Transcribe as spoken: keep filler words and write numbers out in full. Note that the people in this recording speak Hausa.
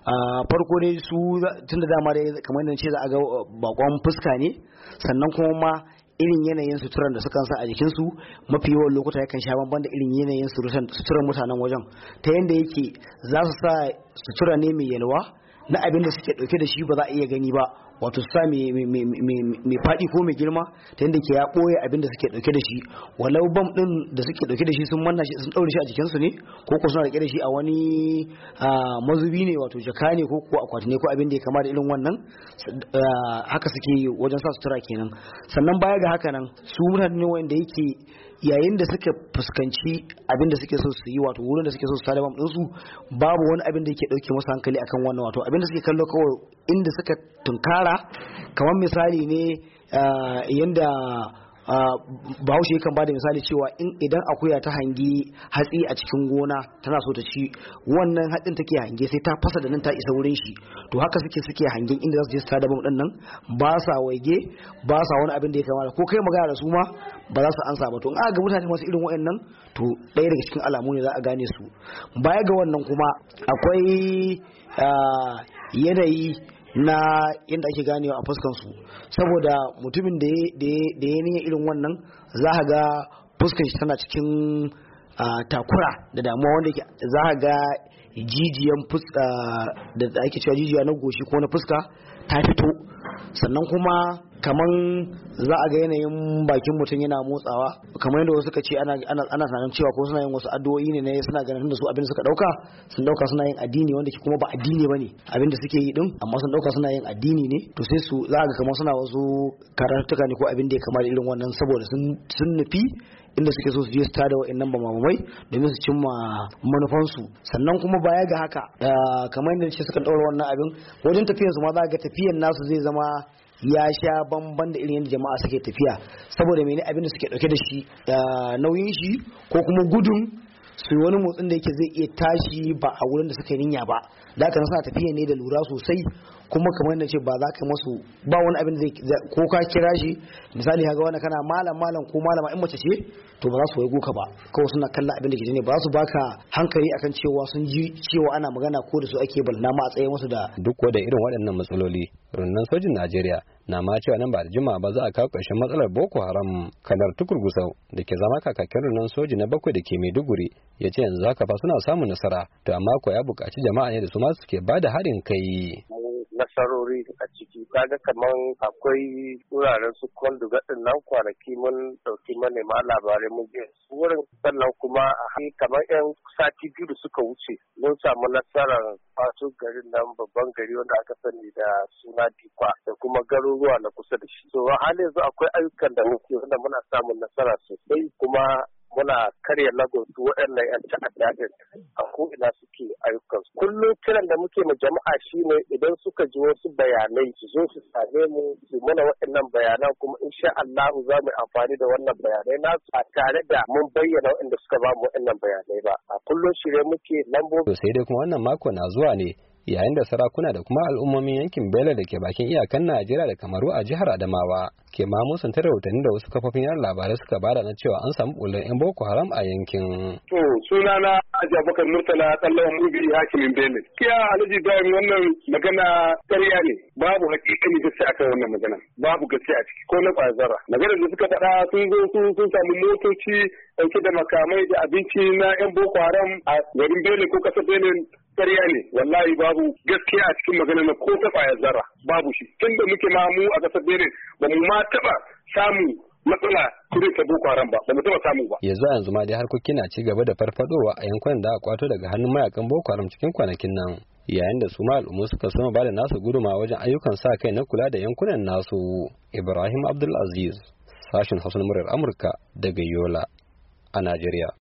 a farko dai su tun da dama dai kamar yadda ce za a ga bakon fuska ne, sannan kuma ma irin yanayin suturan da suka sa a jikinsu mafi yawan lokuta yakan sha bamban da irin yanayin suturan mutanen wajen, ta yadda yake za su sa sutura ne mai yalwa na abin da suke dauke da shi ba za a iya gani ba, wato su sa mai faɗi ko mai girma ta yadda ke ya ɓoye abin da suke dauke da shi, walau bam din da suke dauke da shi sun manna shi sun daure shi a jikinsu ne, ko ko suna rike da shi a wani mazubi ne, wato jaka ne ko ko akwati ne ko abin da ya kama da irin wannan, haka suke wajen sa sutura kenan. Sannan baya ga haka nan su mutane ne wanda yake yayin da suka fuskanci abin da suke so su yi, wato wurin da suke so su tada bam ɗinsu, babu wani abin da yake dauke musu hankali akan wannan, wato abin da suke kallo kawai inda suka tunkara. Kamar misali ne yanda bahaushe yakan bada misali cewa in idan akuya ta hangi hatsi a cikin gona tana so ta ci wannan hatsin take hange sai ta fasa da nan ta isa wurin shi, to haka suke suke hangen inda za su je su tada bam din nan, ba sa waige ba sa wani abin da ya kamata, ko kai magana da su ma ba za su ansa ba. To in aka ga mutane masu irin wayannan, to ɗaya daga cikin alamu ne za a gane su. Baya ga wannan kuma akwai yanayi na yadda ake ganewa a fuskan su, saboda mutumin da ya niyyar irin wannan za ka ga fuskan shi tana cikin takura da damuwa, wanda za ka ga jijiyan fuska da ake cewa jijiya na goshi ko na fuska ta fito, sannan kuma kaman za a ga yanayin bakin mutum yana motsawa, kamar yadda wasu suka ce ana ana tunanin cewa ko suna yin wasu addu'o'i ne ne suna ganin da su abin da suka dauka sun dauka suna yin addini, wanda ke kuma ba addini bane abin da suke yi din, amma sun dauka suna yin addini ne, to sai su za ga kamar suna wasu karatuka ne ko abin da ya kama da irin wannan, saboda sun sun nufi inda suke so su je su tada wa'annan bamamai domin su cimma manufansu. Sannan kuma baya ga haka kamar yadda ce suka daura wannan abin wajen tafiyarsu ma za ga tafiyan nasu zai zama ya sha bamban da irin yadda jama'a suke tafiya, saboda mene abin da suke dauke da shi nauyin shi ko kuma gudun su wani motsin da yake zai iya tashi ba a wurin da suka ninya ba, da haka suna tafiya ne da lura sosai, kuma kamar yadda ce ba za ka masu ba wani abin da zai ko ka kira shi misali kaga wani kana malam malam ko malama in mace ce to ba za su waigo ka ba, kawai suna kallon abin da ke ne, ba za su baka hankali akan cewa sun ji cewa ana magana ko da su ake balna ma a tsaye musu da. Duk da irin waɗannan matsaloli rundunar sojin Najeriya na ma cewa nan ba da jimawa ba za a kawo ƙarshen matsalar Boko Haram. Kanar Tukur Gusau da ke zama kakakin rundunar soji na bakwai da ke Maiduguri ya ce yanzu haka fa suna samun nasara, to amma ko ya buƙaci jama'a ne da su ma suke ba da haɗin kai. Nasarori a ciki kaga kaman akwai wuraren su kwandu gadin nan kwanaki mun dauki manema labarai mun je wurin, sannan kuma a kamar yan sati biyu da suka wuce mun samu nasarar fato garin nan babban gari wanda aka sani da suna Dikwa da kuma garuruwa na kusa da shi. So har yanzu akwai ayyukan da muke wanda muna samun nasara sosai, kuma muna karya lagon su waɗannan 'yan ta'adda din a ko'ina suke ayyukansu. Kullum kiran da muke ma jama'a shine idan suka ji wasu bayanai su zo su same mu su mana waɗannan bayanan, kuma insha Allah za mu amfani da wannan bayanai nasu a tare da mun bayyana waɗanda suka ba mu waɗannan bayanai ba. A kullum shirye muke lambobi. Sai dai kuma wannan mako na zuwa ne yayin da sarakuna da kuma al'ummomin yankin Bela da ke bakin iyakan Najeriya da Kamaru a jihar Adamawa ke ma musanta rahotanni da wasu kafofin yada labarai suka bada na cewa an samu bullar yan Boko Haram a yankin. To sunana Haji Abubakar Murtala Tsallawan Mubi hakimin Bela. Kiya Alhaji Ibrahim wannan magana ƙarya ne, babu hakikani gaskiya akan wannan magana, babu gaskiya a ciki ko na ƙwazara. Maganar da suka faɗa sun zo sun samu motoci ɗauke da makamai da abinci na yan Boko Haram a garin Bela ko ƙasar Bela. Ƙarya ne, wallahi babu gaskiya a cikin maganar na ko ta ƙwayar zarra, babu shi. Tun da muke ma mu a ƙasar Benin ba mu ma taɓa samu matsala kudin ta Boko Haram ba, ba mu taɓa samu ba. Yanzu yanzu ma dai harkokin na ci gaba da farfadowa a yankunan da aka kwato daga hannun mayakan Boko Haram cikin kwanakin nan. Yayin da su ma al'ummu suka soma ba da nasu guduma wajen ayyukan sa kai na kula da yankunan nasu. Ibrahim Abdulaziz, sashin Hausa na muryar Amurka daga Yola a Najeriya.